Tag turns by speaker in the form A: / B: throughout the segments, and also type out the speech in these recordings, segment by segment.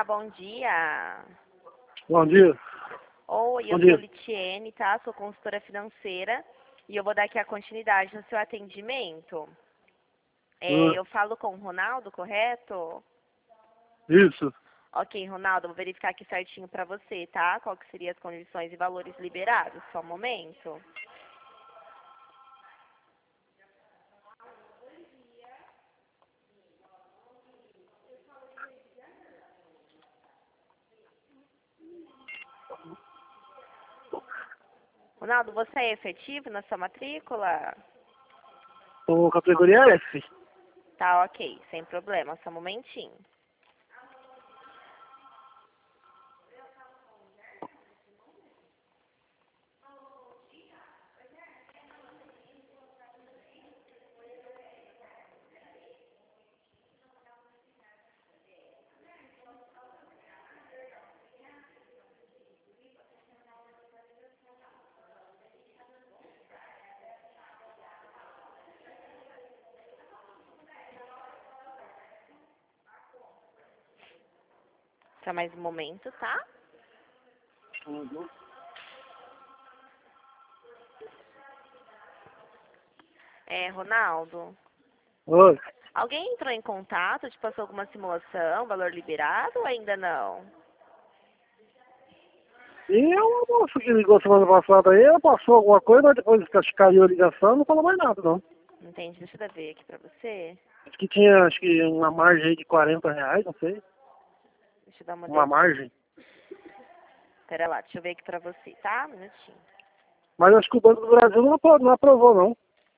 A: Olá, bom dia.
B: Bom dia.
A: Oi,
B: Bom
A: eu
B: dia.
A: sou Litiene, tá? Sou consultora financeira e eu vou dar aqui a continuidade no seu atendimento.
B: Ah,
A: Eu falo com o Ronaldo, correto?
B: isso.
A: Ok, Ronaldo, vou verificar aqui certinho pra você, tá? Qual que seriam as condições e valores liberados. Só um momento. Ronaldo, você é efetivo na sua matrícula?
B: O categoria F.
A: Tá, ok, sem problema. Só um momentinho. Só mais um momento, tá?
B: Uhum.
A: Ronaldo,
B: Oi.
A: alguém entrou em contato, te passou alguma simulação, valor liberado ou ainda não?
B: E o moço que ligou semana passada aí, ela passou alguma coisa, mas depois que caiu a ligação, não falou mais nada, não.
A: Entende? Deixa eu ver aqui pra você.
B: Acho que tinha, uma margem aí de R$ 40, não sei.
A: Deixa eu dar uma
B: Uma
A: olhadinha.
B: margem.
A: Pera lá, deixa eu ver aqui pra você, tá? Um minutinho.
B: Mas acho que o Banco do Brasil não aprovou, não.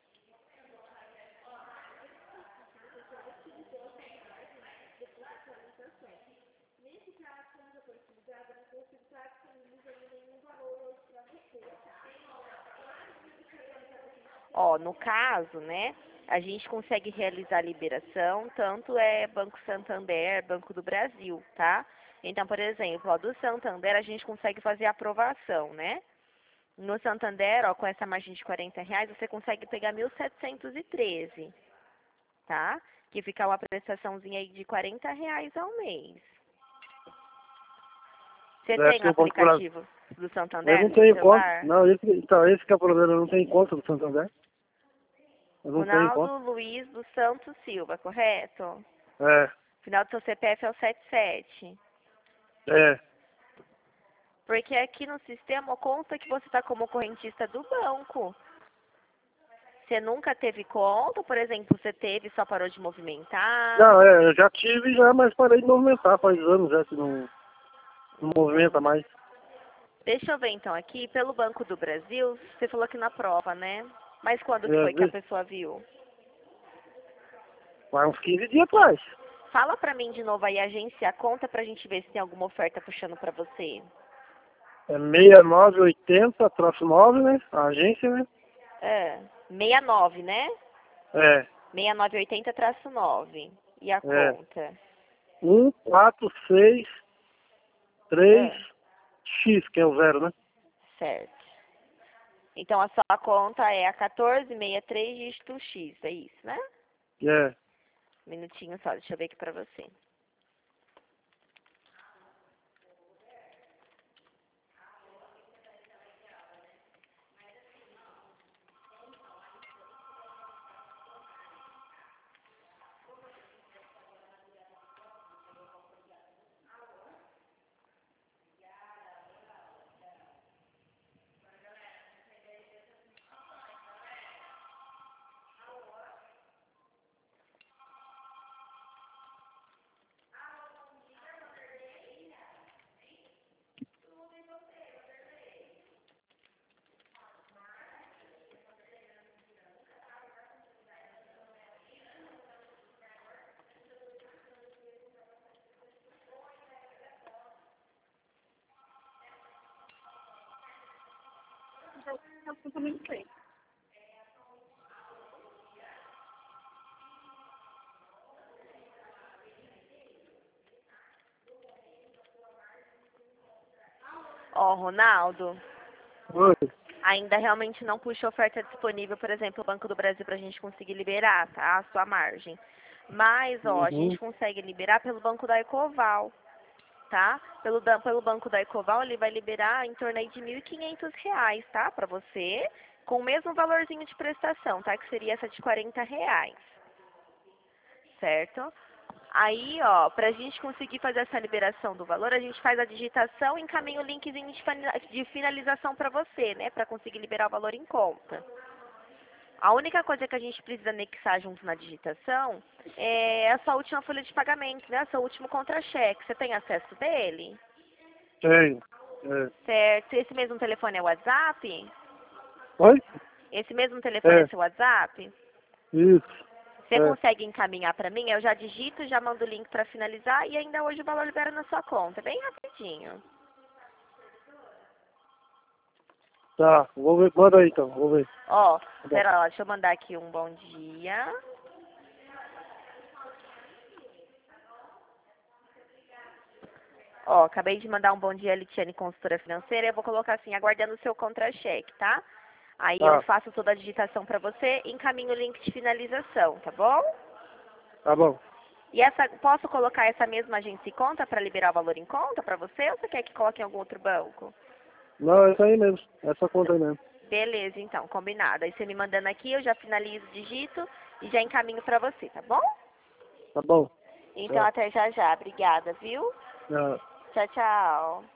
A: Ó, no caso, né, a gente consegue realizar a liberação, tanto é Banco Santander, Banco do Brasil, tá? Então, por exemplo, ó, do Santander a gente consegue fazer a aprovação, né? No Santander, ó, com essa margem de R$ 40, você consegue pegar 1.713, tá? Que fica uma prestaçãozinha aí de R$ 40 ao mês. Você
B: Deve
A: tem o
B: ser o Banco do Brasil.
A: aplicativo do
B: Eu
A: Santander
B: não
A: no seu
B: tenho conta.
A: celular?
B: Não, esse que é o problema, eu não tenho conta do Santander. Eu não tenho conta.
A: Ronaldo Luiz dos Santos Silva, correto?
B: É,
A: Final do seu CPF é o 77.
B: é.
A: Porque aqui no sistema consta que você está como correntista do banco. Você nunca teve conta, por exemplo, você teve e só parou de movimentar?
B: Não, eu já tive já, mas parei de movimentar, faz anos já que não movimenta
A: Entende?
B: mais.
A: Deixa eu ver então aqui, pelo Banco do Brasil, você falou que na prova, né? Mas quando que
B: É,
A: foi que a pessoa viu?
B: faz uns 15 dias atrás.
A: Fala pra mim de novo aí, agência, a conta pra gente ver se tem alguma oferta puxando pra você.
B: É 6980-9, né? A agência, né?
A: 69, né?
B: É,
A: 6980-9. E a
B: é.
A: conta?
B: 1463X,
A: Ah,
B: que é o zero, né?
A: certo. Então a sua conta é a 1463 dígito X, é isso, né?
B: É.
A: Um minutinho só, deixa eu ver aqui pra você. Ó, Ronaldo,
B: Oi.
A: ainda realmente não puxa oferta disponível, por exemplo, o Banco do Brasil pra gente conseguir liberar, tá? A sua margem. Mas, ó, a
B: Uhum.
A: gente consegue liberar pelo Banco da Ecoval. tá? Pelo Banco da Ecoval, ele vai liberar em torno aí de R$ 1.500, tá? Para você, com o mesmo valorzinho de prestação, tá? Que seria essa de R$ 40, certo? Aí, ó, pra gente conseguir fazer essa liberação do valor, a gente faz a digitação e encaminha o linkzinho de finalização para você, né? Para conseguir liberar o valor em conta. A única coisa que a gente precisa anexar junto na digitação é a sua última folha de pagamento, né? Seu último contra-cheque. Você tem acesso dele?
B: Tenho. É.
A: Certo. Esse mesmo telefone é o WhatsApp?
B: Oi?
A: Esse mesmo telefone é seu WhatsApp?
B: Isso.
A: Você consegue encaminhar para mim? Eu já digito, já mando o link para finalizar e ainda hoje o valor libera na sua conta. Bem rapidinho.
B: Tá, vou ver. Manda aí então, vou ver.
A: Ó,
B: Tá bom.
A: pera lá, deixa eu mandar aqui um bom dia. Ó, acabei de mandar um bom dia, Litiane, consultora financeira. Eu vou colocar assim, aguardando o seu contra-cheque, tá? Aí eu
B: Tá,
A: faço toda a digitação para você e encaminho o link de finalização, tá bom?
B: tá bom.
A: E posso colocar essa mesma agência em conta para liberar o valor em conta para você ou você quer que coloque em algum outro banco?
B: Não, é isso aí mesmo. Essa conta aí mesmo.
A: Beleza, então, combinado. Aí você me mandando aqui, eu já finalizo, digito e já encaminho para você, tá bom?
B: Tá bom.
A: Então, até já já. Obrigada, viu?
B: É.
A: Tchau, tchau.